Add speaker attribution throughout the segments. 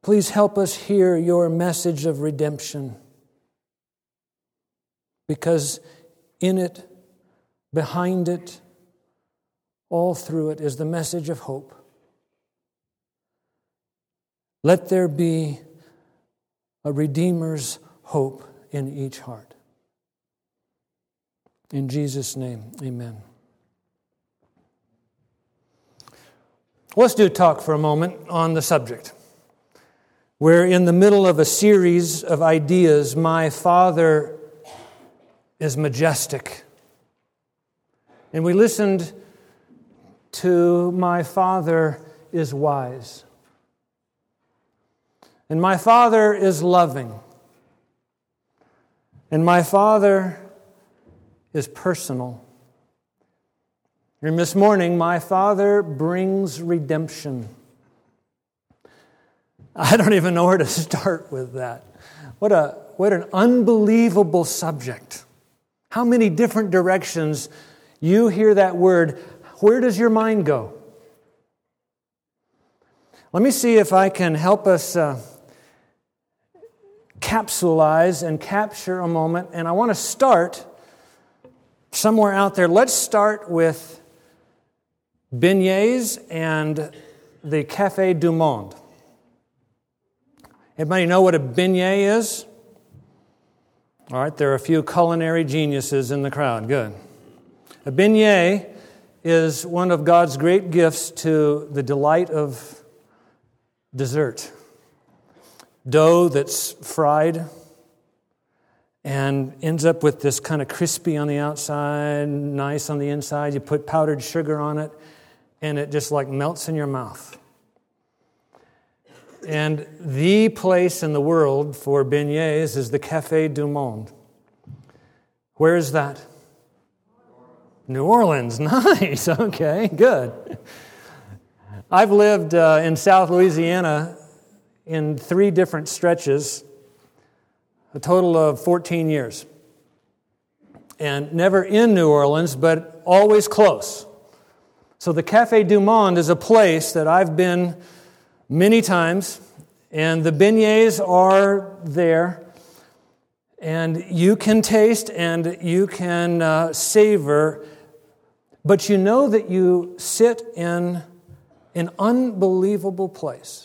Speaker 1: Please help us hear your message of redemption, because in it, behind it, all through it is the message of hope. Let there be a Redeemer's hope in each heart. In Jesus' name, amen. Let's do talk for a moment on the subject. We're in the middle of a series of ideas. My Father is majestic. And we listened to My Father is wise. And My Father is loving. And My Father is personal. And this morning, My Father brings redemption. I don't even know where to start with that. What an unbelievable subject. How many different directions you hear that word, where does your mind go? Let me see if I can help us capsulize and capture a moment. And I want to start somewhere out there. Let's start with beignets and the Café du Monde. Everybody know what a beignet is? All right, there are a few culinary geniuses in the crowd. Good. A beignet is one of God's great gifts to the delight of dessert. Dough that's fried and ends up with this kind of crispy on the outside, nice on the inside. You put powdered sugar on it, and it just like melts in your mouth. And the place in the world for beignets is the Café du Monde. Where is that? New Orleans. Nice. Okay, good. I've lived in South Louisiana in 3 different stretches, a total of 14 years. And never in New Orleans, but always close. So the Café du Monde is a place that I've been many times, and the beignets are there, and you can taste and you can savor, but you know that you sit in an unbelievable place.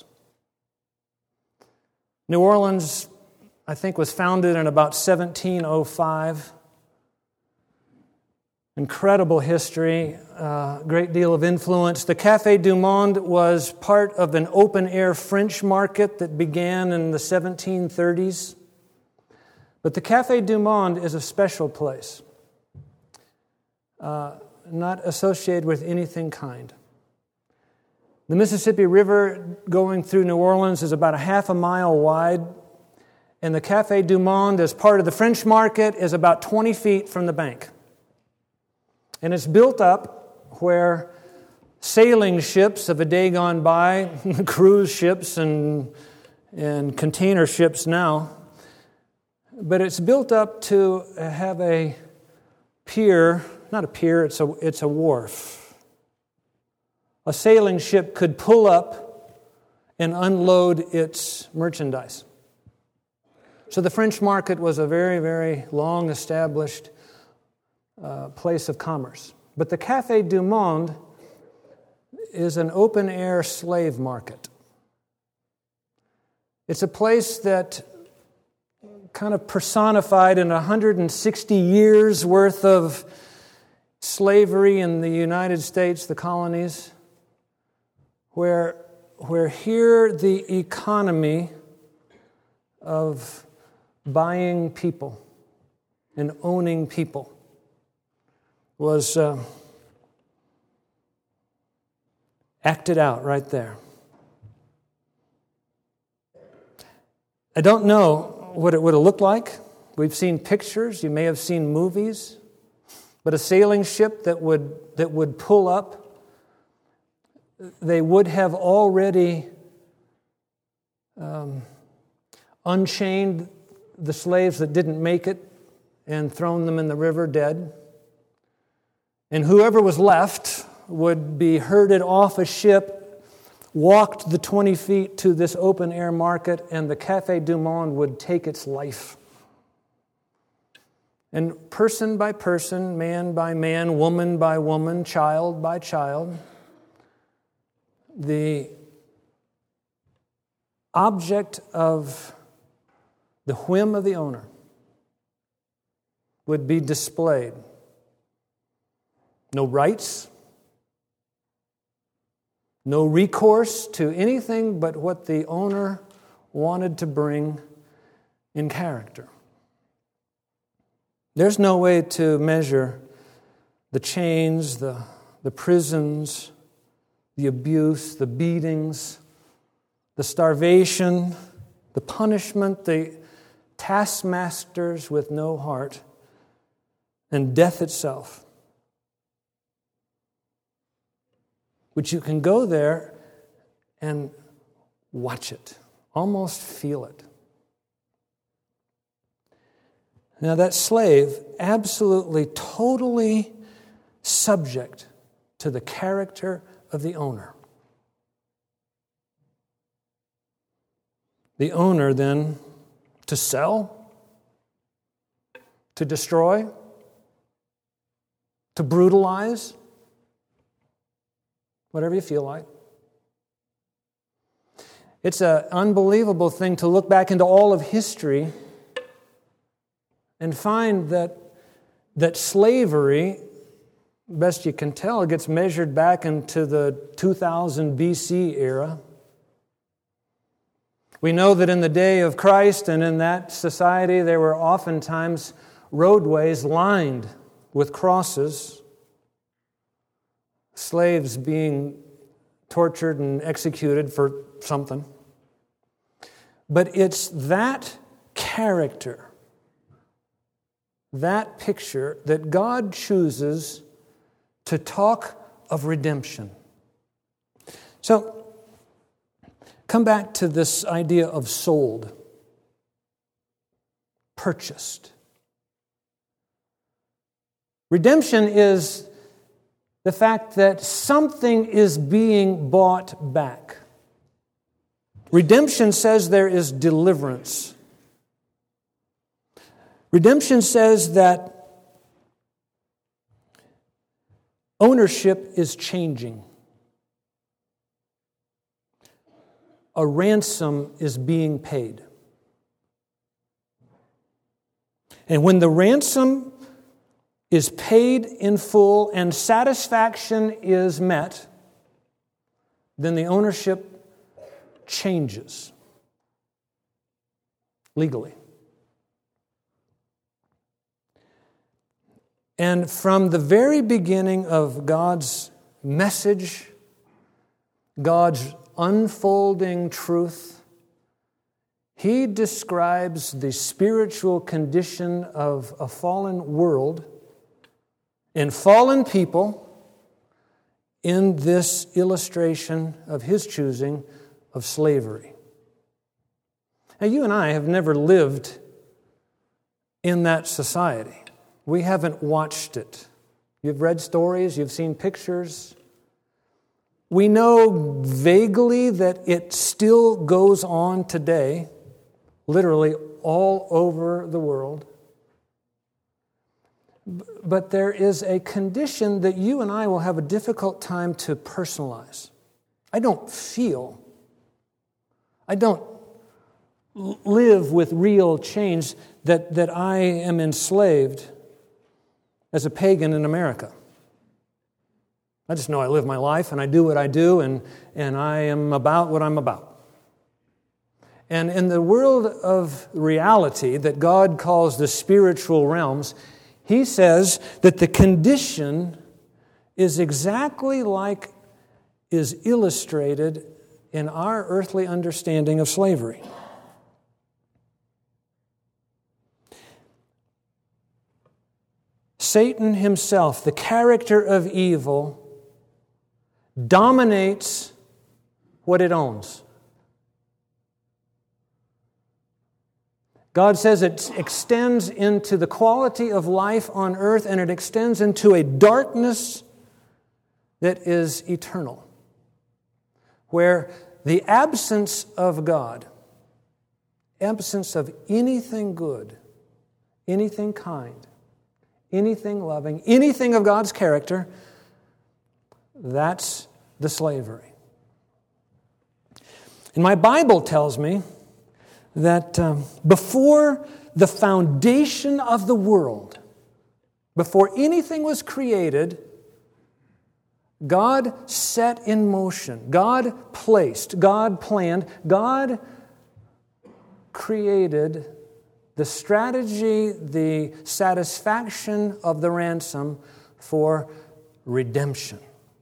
Speaker 1: New Orleans, I think, was founded in about 1705. Incredible history, great deal of influence. The Café du Monde was part of an open-air French market that began in the 1730s. But the Café du Monde is a special place, not associated with anything kind. The Mississippi River going through New Orleans is about a half a mile wide, and the Café du Monde, as part of the French market, is about 20 feet from the bank. And it's built up where sailing ships of a day gone by, cruise ships and container ships now, but it's built up to have a pier, not a pier, it's a wharf. A sailing ship could pull up and unload its merchandise. So the French market was a very, very long established place of commerce. But the Café du Monde is an open-air slave market. It's a place that kind of personified in 160 years worth of slavery in the United States, the colonies, where here the economy of buying people and owning people was acted out right there. I don't know what it would have looked like. We've seen pictures, you may have seen movies, but a sailing ship that would pull up, they would have already unchained the slaves that didn't make it and thrown them in the river dead. And whoever was left would be herded off a ship walked the 20 feet to this open-air market, and the Café du Monde would take its life. And person by person, man by man, woman by woman, child by child, the object of the whim of the owner would be displayed. No rights, no recourse to anything but what the owner wanted to bring in character. There's no way to measure the chains, the prisons, the abuse, the beatings, the starvation, the punishment, the taskmasters with no heart, and death itself. Which you can go there and watch it, almost feel it. Now that slave, absolutely, totally subject to the character of the owner. The owner then to sell, to destroy, to brutalize, whatever you feel like. It's an unbelievable thing to look back into all of history and find that slavery, best you can tell, it gets measured back into the 2000 BC era. We know that in the day of Christ and in that society, there were oftentimes roadways lined with crosses, slaves being tortured and executed for something. But it's that character, that picture, that God chooses to talk of redemption. So, come back to this idea of sold, purchased. Redemption is the fact that something is being bought back. Redemption says there is deliverance. Redemption says that ownership is changing. A ransom is being paid. And when the ransom is paid in full and satisfaction is met, then the ownership changes legally. And from the very beginning of God's message, God's unfolding truth, He describes the spiritual condition of a fallen world and fallen people in this illustration of His choosing of slavery. Now, you and I have never lived in that society. We haven't watched it. You've read stories, you've seen pictures. We know vaguely that it still goes on today, literally all over the world. But there is a condition that you and I will have a difficult time to personalize. I don't live with real change that I am enslaved as a pagan in America. I just know I live my life and I do what I do and I am about what I'm about. And in the world of reality that God calls the spiritual realms, He says that the condition is exactly like is illustrated in our earthly understanding of slavery. Satan himself, the character of evil, dominates what it owns. God says it extends into the quality of life on earth, and it extends into a darkness that is eternal. where the absence of God, absence of anything good, anything kind, anything loving, anything of God's character, that's the slavery. And my Bible tells me that before the foundation of the world, before anything was created, God set in motion, God placed, God planned, God created the strategy, the satisfaction of the ransom for redemption.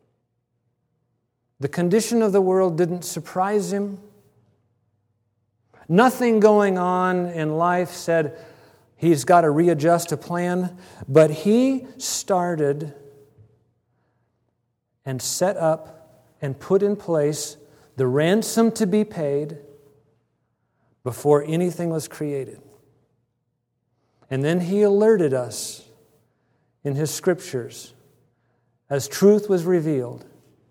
Speaker 1: The condition of the world didn't surprise Him. Nothing going on in life said He's got to readjust a plan, but He started and set up and put in place the ransom to be paid before anything was created. And then He alerted us in His Scriptures, as truth was revealed,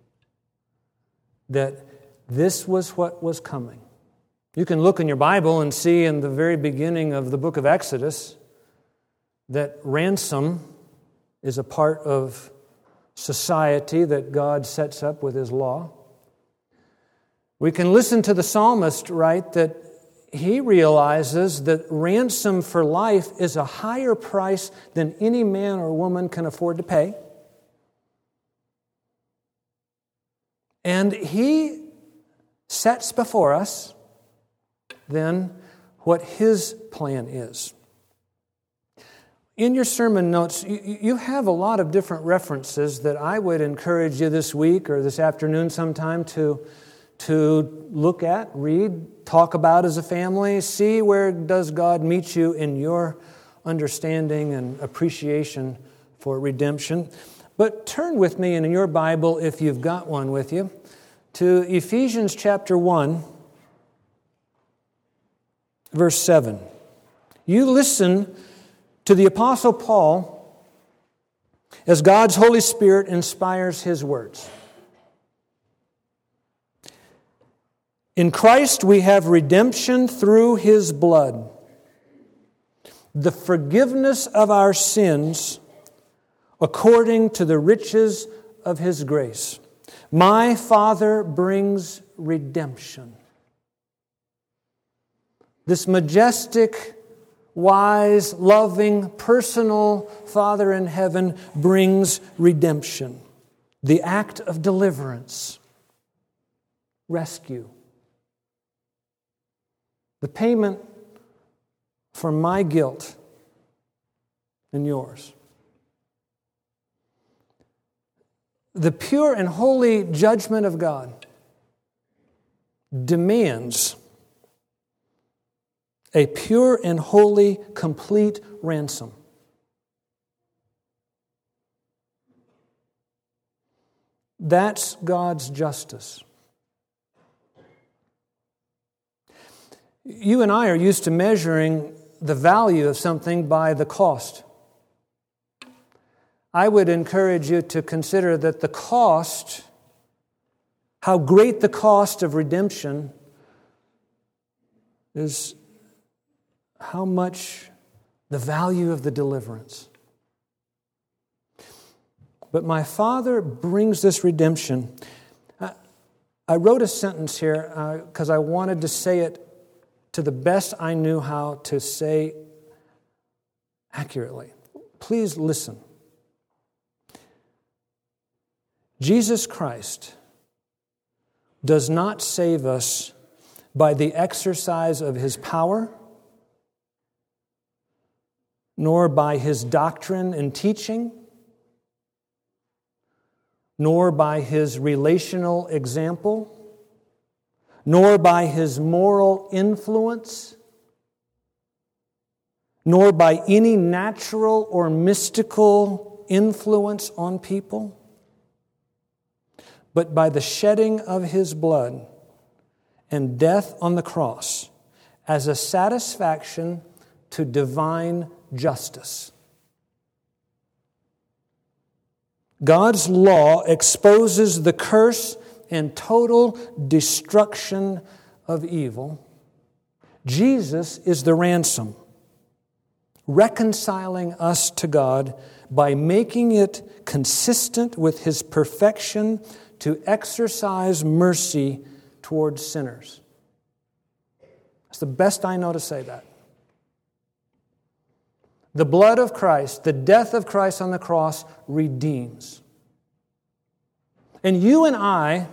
Speaker 1: that this was what was coming. You can look in your Bible and see in the very beginning of the book of Exodus that ransom is a part of society that God sets up with His law. We can listen to the psalmist write that he realizes that ransom for life is a higher price than any man or woman can afford to pay. And he sets before us then what His plan is. In your sermon notes, you have a lot of different references that I would encourage you this week or this afternoon sometime to look at, read, talk about as a family, see where does God meet you in your understanding and appreciation for redemption. But turn with me in your Bible, if you've got one with you, to Ephesians chapter 1, verse 7. You listen to the Apostle Paul as God's Holy Spirit inspires his words. In Christ we have redemption through His blood, the forgiveness of our sins according to the riches of His grace. My Father brings redemption. This majestic, wise, loving, personal Father in heaven brings redemption. The act of deliverance, rescue. The payment for my guilt and yours. The pure and holy judgment of God demands a pure and holy, complete ransom. That's God's justice. You and I are used to measuring the value of something by the cost. I would encourage you to consider that the cost, how great the cost of redemption is, how much the value of the deliverance. But my Father brings this redemption. I wrote a sentence here because I wanted to say it to the best I knew how to say accurately. Please listen. Jesus Christ does not save us by the exercise of His power, nor by His doctrine and teaching, nor by His relational example, nor by His moral influence, nor by any natural or mystical influence on people, but by the shedding of His blood and death on the cross as a satisfaction to divine justice. God's law exposes the curse and total destruction of evil, Jesus is the ransom, reconciling us to God by making it consistent with His perfection to exercise mercy towards sinners. That's the best I know to say that. The blood of Christ, the death of Christ on the cross, redeems. And you and I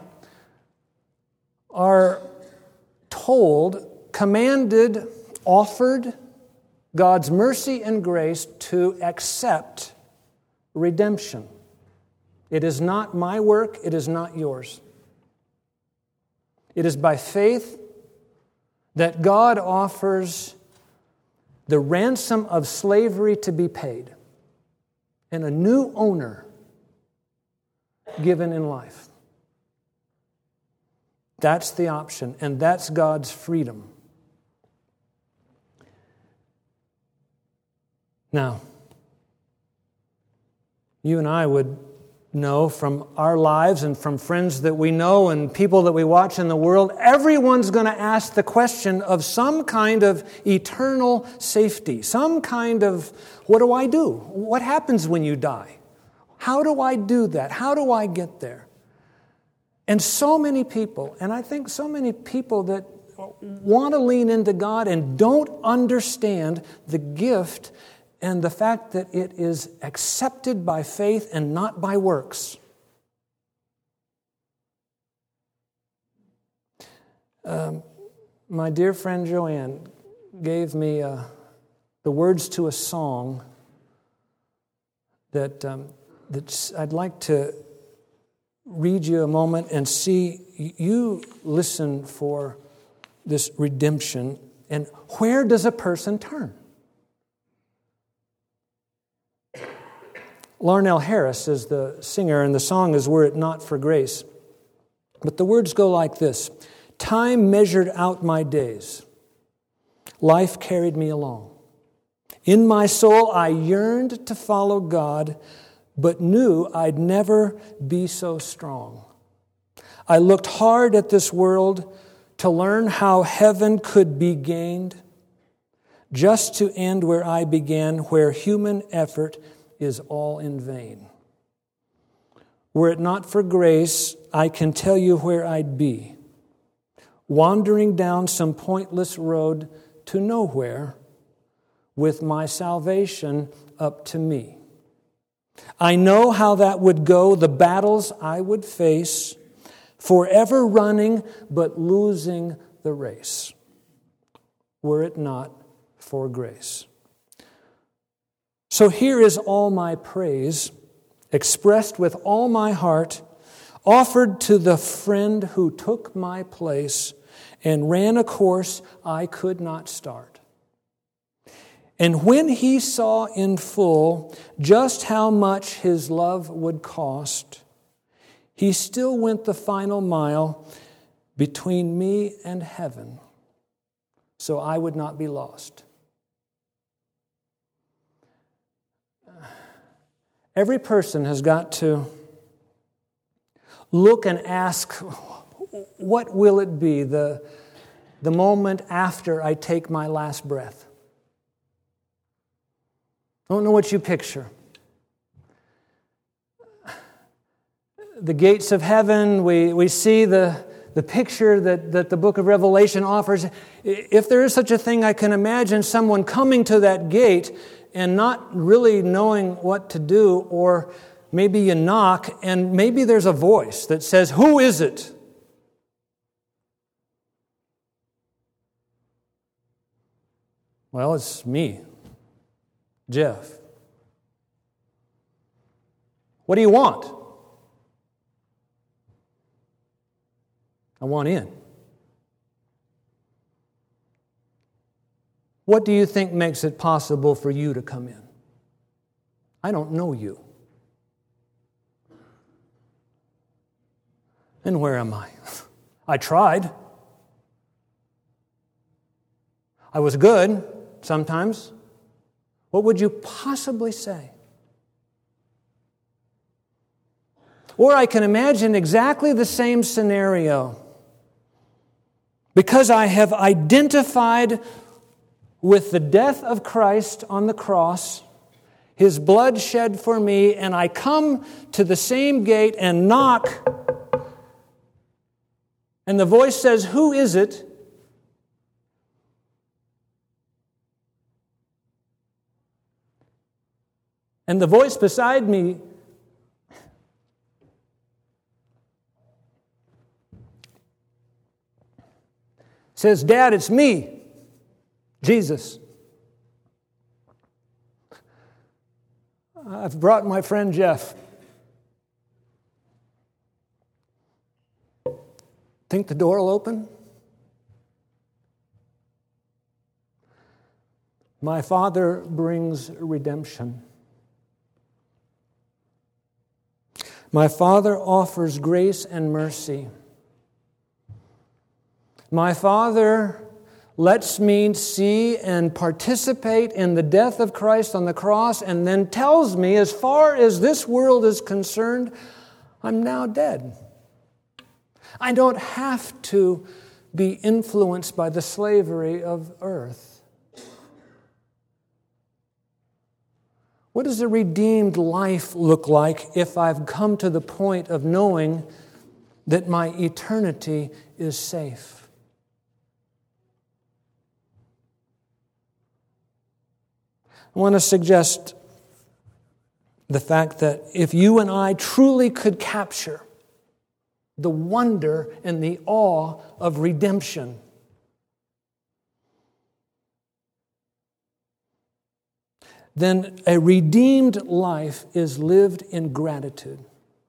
Speaker 1: are told, commanded, offered God's mercy and grace to accept redemption. It is not my work, it is not yours. It is by faith that God offers the ransom of slavery to be paid and a new owner given in life. That's the option, and that's God's freedom. Now, you and I would know from our lives and from friends that we know and people that we watch in the world, everyone's going to ask the question of some kind of eternal safety, some kind of, what do I do? What happens when you die? How do I do that? How do I get there? And so many people, and I think so many people that want to lean into God and don't understand the gift and the fact that it is accepted by faith and not by works. My dear friend Joanne gave me the words to a song that I'd like to read you a moment and see you listen for this redemption. And where does a person turn? Larnell Harris is the singer, and the song is Were It Not for Grace. But the words go like this: time measured out my days. Life carried me along. In my soul I yearned to follow God, but knew I'd never be so strong. I looked hard at this world to learn how heaven could be gained, just to end where I began, where human effort is all in vain. Were it not for grace, I can tell you where I'd be, wandering down some pointless road to nowhere, with my salvation up to me. I know how that would go, the battles I would face, forever running but losing the race, were it not for grace. So here is all my praise, expressed with all my heart, offered to the friend who took my place and ran a course I could not start. And when he saw in full just how much his love would cost, he still went the final mile between me and heaven, so I would not be lost. Every person has got to look and ask, what will it be the moment after I take my last breath? I don't know what you picture. The gates of heaven, we see the picture that the book of Revelation offers. If there is such a thing, I can imagine someone coming to that gate and not really knowing what to do, or maybe you knock and maybe there's a voice that says, "Who is it?" Well, it's me, Jeff. What do you want? I want in. What do you think makes it possible for you to come in? I don't know you. And where am I? I tried. I was good sometimes. What would you possibly say? Or I can imagine exactly the same scenario. Because I have identified with the death of Christ on the cross, His blood shed for me, and I come to the same gate and knock, and the voice says, "Who is it?" And the voice beside me says, "Dad, it's me, Jesus. I've brought my friend Jeff. Think the door will open?" My Father brings redemption. My Father offers grace and mercy. My Father lets me see and participate in the death of Christ on the cross, and then tells me, as far as this world is concerned, I'm now dead. I don't have to be influenced by the slavery of earth. What does a redeemed life look like if I've come to the point of knowing that my eternity is safe? I want to suggest the fact that if you and I truly could capture the wonder and the awe of redemption, then a redeemed life is lived in gratitude.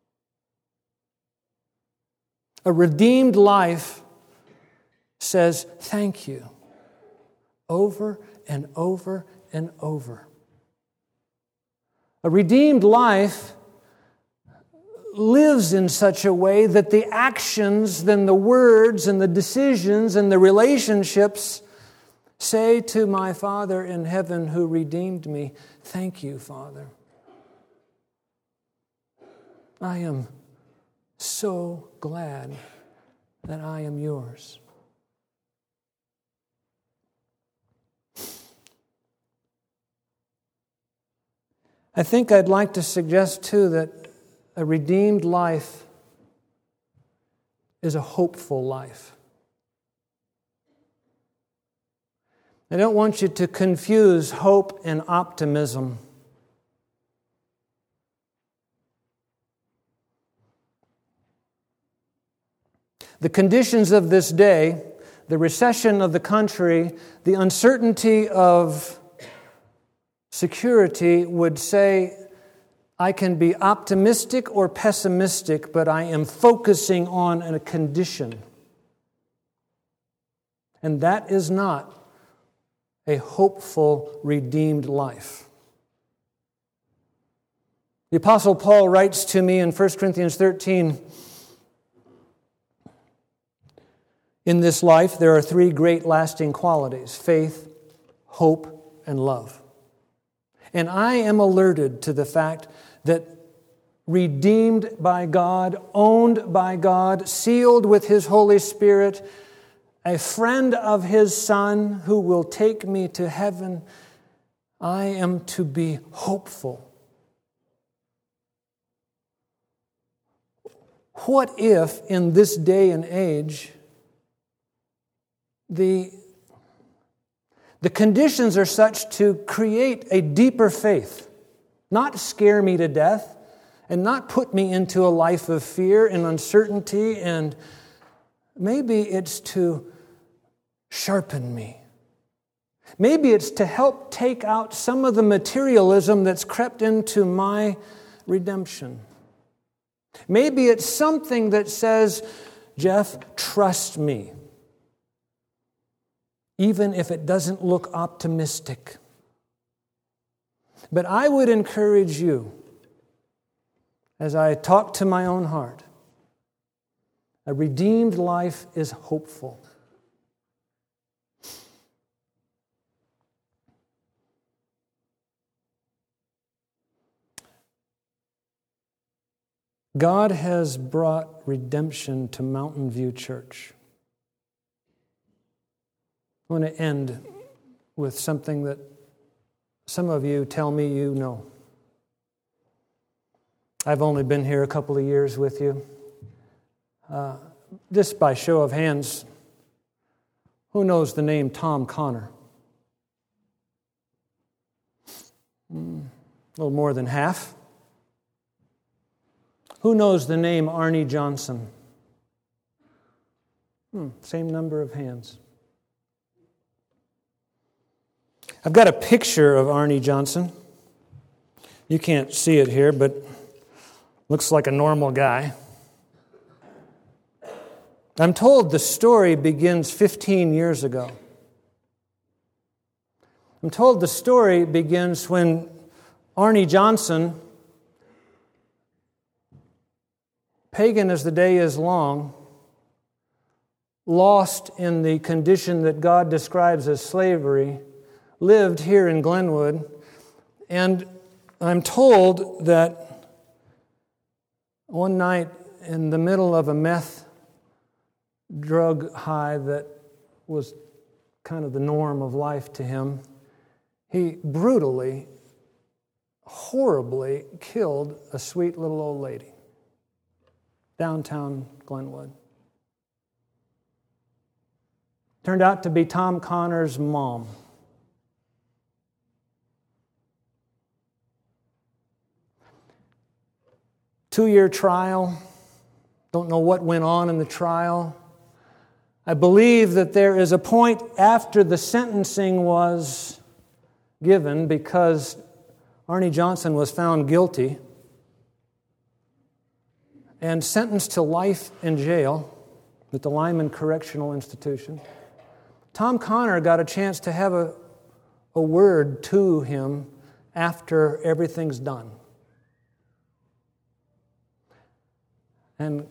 Speaker 1: A redeemed life says thank you over and over and over. A redeemed life lives in such a way that the actions, then the words and the decisions and the relationships say to my Father in heaven who redeemed me, "Thank you, Father. I am so glad that I am yours." I think I'd like to suggest, too, that a redeemed life is a hopeful life. I don't want you to confuse hope and optimism. The conditions of this day, the recession of the country, the uncertainty of security would say, I can be optimistic or pessimistic, but I am focusing on a condition. And that is not a hopeful, redeemed life. The Apostle Paul writes to me in 1 Corinthians 13, "In this life there are three great lasting qualities: faith, hope, and love. And I am alerted to the fact that redeemed by God, owned by God, sealed with His Holy Spirit, a friend of His Son who will take me to heaven, I am to be hopeful. What if in this day and age the conditions are such to create a deeper faith, not scare me to death, and not put me into a life of fear and uncertainty, and maybe it's to sharpen me. Maybe it's to help take out some of the materialism that's crept into my redemption. Maybe it's something that says, Jeff, trust me, even if it doesn't look optimistic. But I would encourage you, as I talk to my own heart, a redeemed life is hopeful. God has brought redemption to Mountain View Church. I want to end with something that some of you tell me you know. I've only been here a couple of years with you. Just by show of hands, who knows the name Tom Connor? A little more than half. Who knows the name Arnie Johnson? Same number of hands. I've got a picture of Arnie Johnson. You can't see it here, but looks like a normal guy. I'm told the story begins 15 years ago. I'm told the story begins when Arnie Johnson, pagan as the day is long, lost in the condition that God describes as slavery, lived here in Glenwood, and I'm told that one night in the middle of a meth drug high that was kind of the norm of life to him, he brutally, horribly killed a sweet little old lady. Downtown Glenwood. Turned out to be Tom Connor's mom. Two-year trial. Don't know what went on in the trial. I believe that there is a point after the sentencing was given, because Arnie Johnson was found guilty and sentenced to life in jail at the Lyman Correctional Institution. Tom Connor got a chance to have a word to him after everything's done. And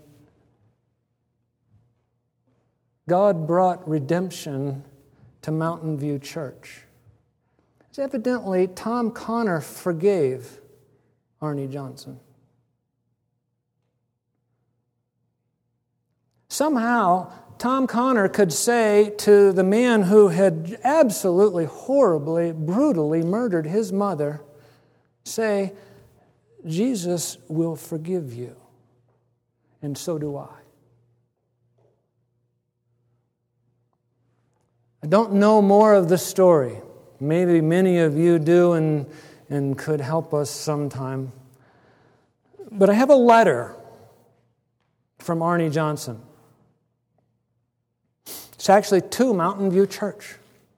Speaker 1: God brought redemption to Mountain View Church. Evidently, Tom Connor forgave Arnie Johnson. Somehow, Tom Connor could say to the man who had absolutely horribly, brutally murdered his mother, say, Jesus will forgive you, and so do I. I don't know more of the story. Maybe many of you do and could help us sometime. But I have a letter from Arnie Johnson. It's actually to Mountain View Church.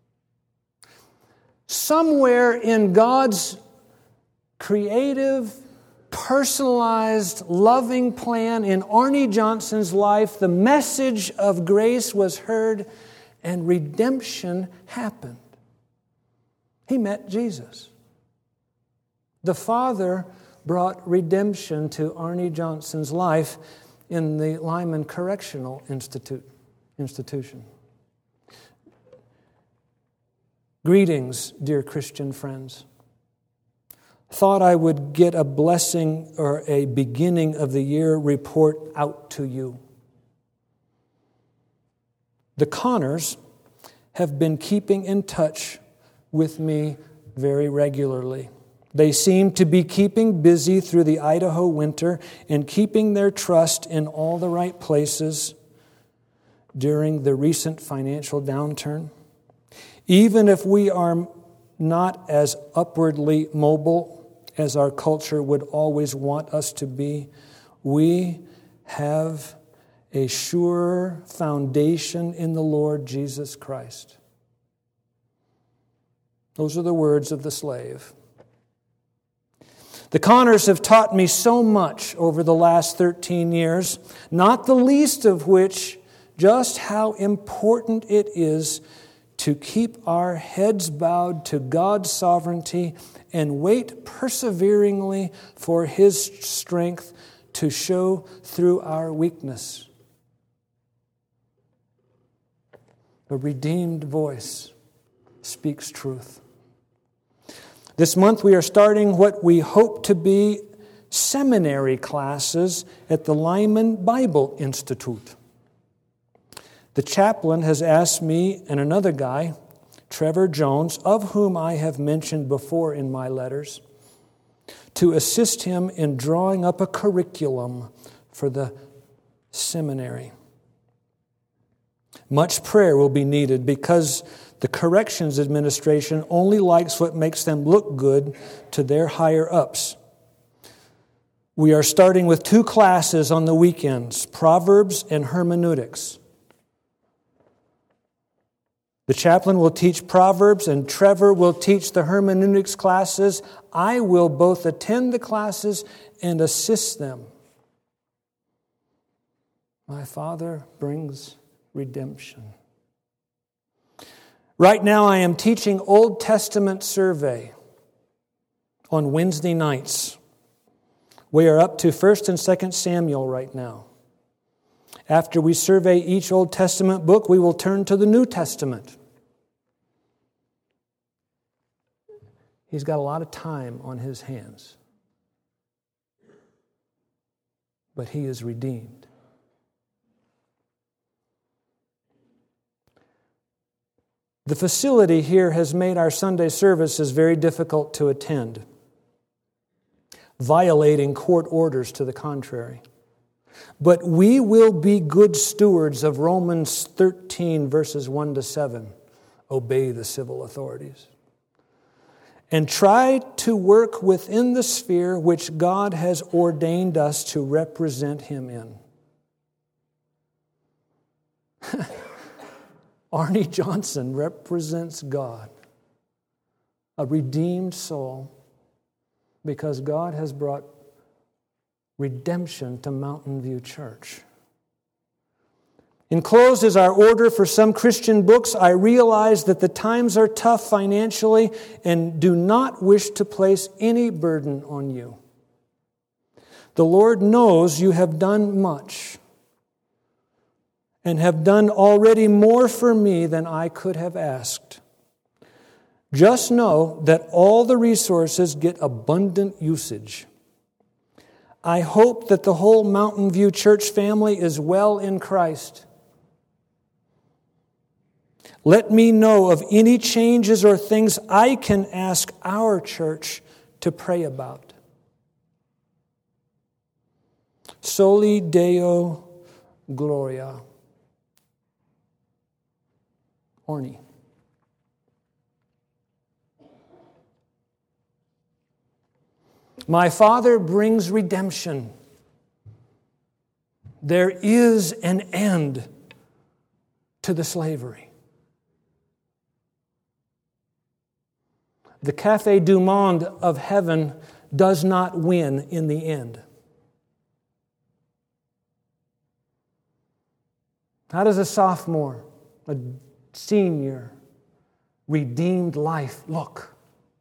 Speaker 1: Somewhere in God's creative, personalized, loving plan in Arnie Johnson's life, the message of grace was heard and redemption happened. He met Jesus. The Father brought redemption to Arnie Johnson's life in the Lyman Correctional Institution. Greetings, dear Christian friends. Thought I would get a blessing or a beginning of the year report out to you. The Connors have been keeping in touch with me very regularly. They seem to be keeping busy through the Idaho winter and keeping their trust in all the right places during the recent financial downturn. Even if we are not as upwardly mobile as our culture would always want us to be, we have a sure foundation in the Lord Jesus Christ. Those are the words of the slave. The Connors have taught me so much over the last 13 years, not the least of which just how important it is to keep our heads bowed to God's sovereignty and wait perseveringly for His strength to show through our weakness. A redeemed voice speaks truth. This month we are starting what we hope to be seminary classes at the Lyman Bible Institute. The chaplain has asked me and another guy, Trevor Jones, of whom I have mentioned before in my letters, to assist him in drawing up a curriculum for the seminary. Much prayer will be needed because the corrections administration only likes what makes them look good to their higher-ups. We are starting with 2 classes on the weekends, Proverbs and Hermeneutics. The chaplain will teach Proverbs and Trevor will teach the hermeneutics classes. I will both attend the classes and assist them. My Father brings redemption. Right now I am teaching Old Testament survey on Wednesday nights. We are up to 1st and 2nd Samuel right now. After we survey each Old Testament book, we will turn to the New Testament. He's got a lot of time on his hands. But he is redeemed. The facility here has made our Sunday services very difficult to attend, violating court orders to the contrary. But we will be good stewards of Romans 13, verses 1 to 7. Obey the civil authorities. And try to work within the sphere which God has ordained us to represent Him in. Arnie Johnson represents God, a redeemed soul, because God has brought redemption to Mountain View Church. Enclosed is our order for some Christian books. I realize that the times are tough financially and do not wish to place any burden on you. The Lord knows you have done much and have done already more for me than I could have asked. Just know that all the resources get abundant usage. I hope that the whole Mountain View Church family is well in Christ. Let me know of any changes or things I can ask our church to pray about. Soli Deo Gloria. Orny. My Father brings redemption. There is an end to the slavery. The Café du Monde of heaven does not win in the end. How does a sophomore, a senior, redeemed life look?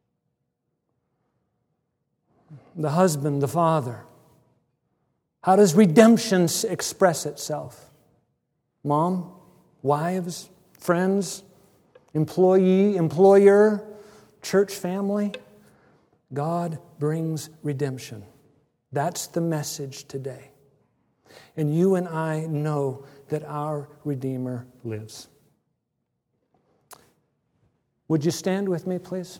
Speaker 1: The husband, the father. How does redemption express itself? Mom, wives, friends, employee, employer, church family. God brings redemption. That's the message today. And you and I know that our Redeemer lives. Would you stand with me, please?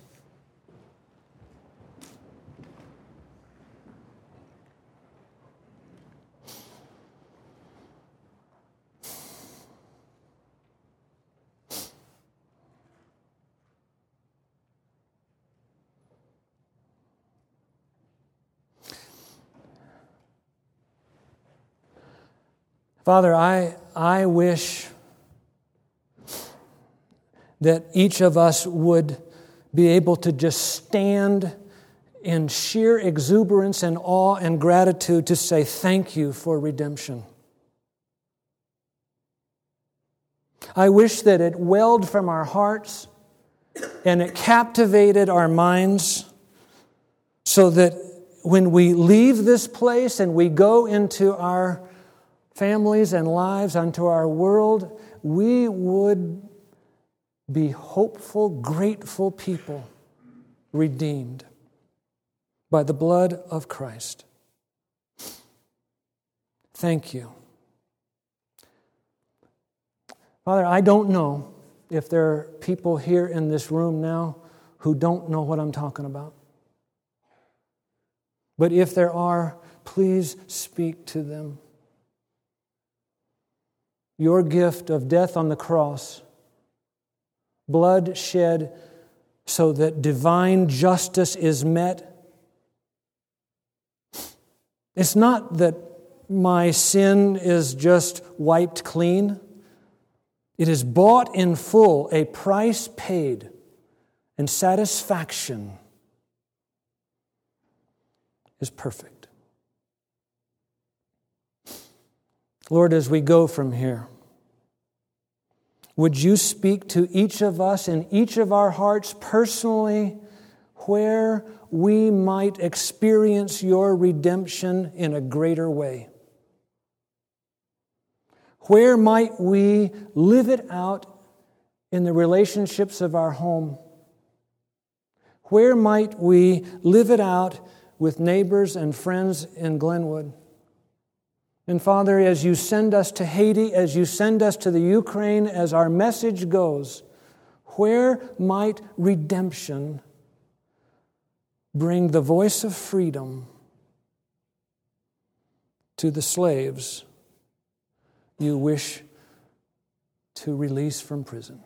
Speaker 1: Father, I wish that each of us would be able to just stand in sheer exuberance and awe and gratitude to say thank you for redemption. I wish that it welled from our hearts and it captivated our minds so that when we leave this place and we go into our families and lives, unto our world, we would be hopeful, grateful people, redeemed by the blood of Christ. Thank you. Father, I don't know if there are people here in this room now who don't know what I'm talking about. But if there are, please speak to them. Your gift of death on the cross, blood shed so that divine justice is met. It's not that my sin is just wiped clean. It is bought in full, a price paid, and satisfaction is perfect. Lord, as we go from here, would you speak to each of us in each of our hearts personally where we might experience your redemption in a greater way? Where might we live it out in the relationships of our home? Where might we live it out with neighbors and friends in Glenwood? And Father, as you send us to Haiti, as you send us to the Ukraine, as our message goes, where might redemption bring the voice of freedom to the slaves you wish to release from prison?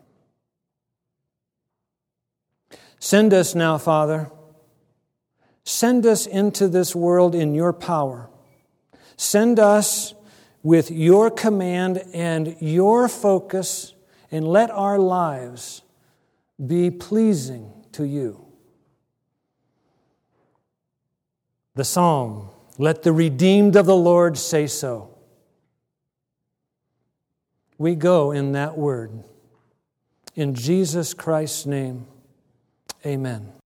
Speaker 1: Send us now, Father. Send us into this world in your power. Send us with your command and your focus, and let our lives be pleasing to you. The song, "Let the redeemed of the Lord say so." We go in that word. In Jesus Christ's name, amen.